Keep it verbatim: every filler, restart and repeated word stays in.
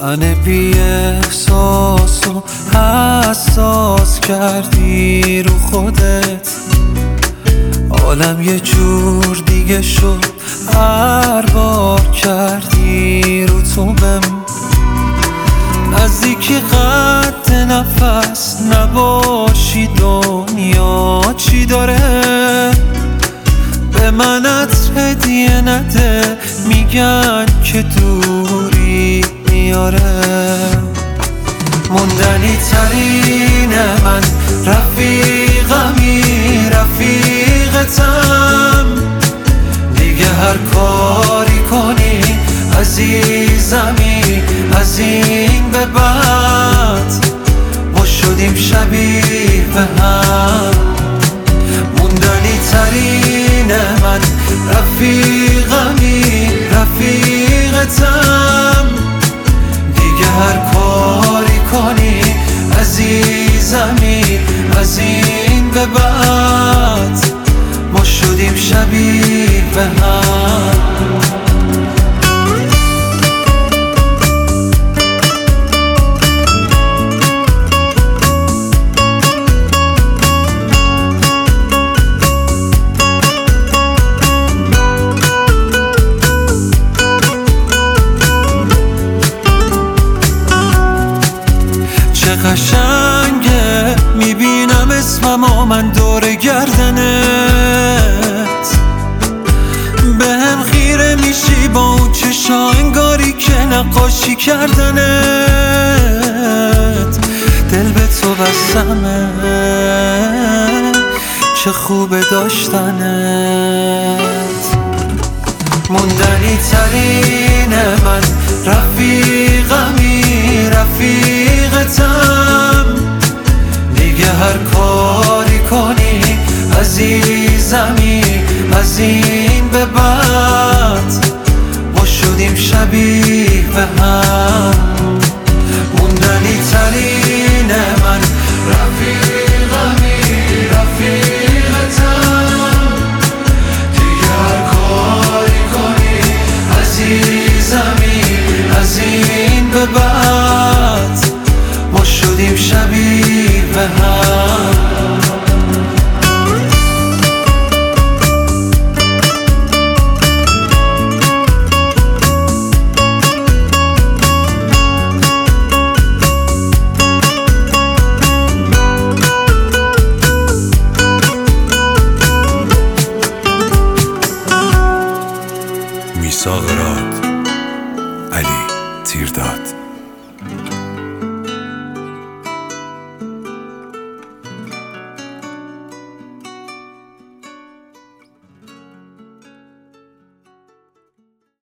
من بی احساس و حساس کردی رو خودت، عالم یه جور دیگه شد هر بار کردی رو تو بم. نزدیکی قد نفس نباشی دنیا چی داره، به من عطر هدیه نده میگن که دوری میاره. موندنی ترین من رفیقمی رفیقتم، دیگه هر کاری کنی عزیزمی از این به بعد ما شدیم شبیه به هم. موندنی ترین من رفیقمی رفیقتم، دیگه هر کاری کنی عزیزمی از این به بعد ما شدیم شبیه به هم. چه قشنگه میبینم اسممو من دور گردنت، به هم خیره میشی با اون چشا انگاری که نقاشی کردنت. دل به تو بستمه چه خوبه داشتنت. موندنی ترین من رفیقمی رفیقتم، دیگه هر کاری کنی عزیزمی از این به بعد ما شدیم شبیه به هم. موندنی ترین من رفیقمی رفیقتم، دیگه هر کاری کنی عزیزمی از این به بعد ما شدیم شبیه به هم. میثاق راد، علی تیرداد.